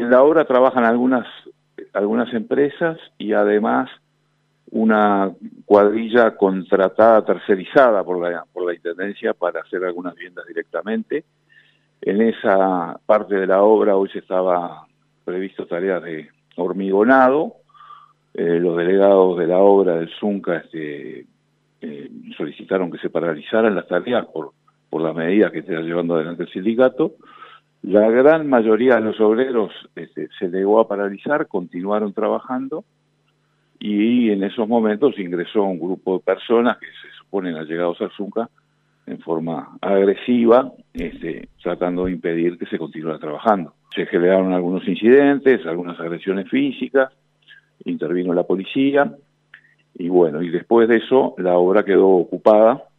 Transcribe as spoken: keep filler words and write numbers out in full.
en la obra trabajan algunas, algunas empresas y además una cuadrilla contratada, tercerizada por la, por la Intendencia para hacer algunas viviendas directamente. En esa parte de la obra hoy se estaba previsto tareas de hormigonado. Eh, los delegados de la obra del Zunca este, eh, solicitaron que se paralizaran las tareas por, por las medidas que está llevando adelante el sindicato. La gran mayoría de los obreros este, se negó a paralizar, continuaron trabajando, y en esos momentos ingresó un grupo de personas que se suponen allegados al Zunca en forma agresiva, este, tratando de impedir que se continuara trabajando. Se generaron algunos incidentes, algunas agresiones físicas, intervino la policía, y bueno, y después de eso la obra quedó ocupada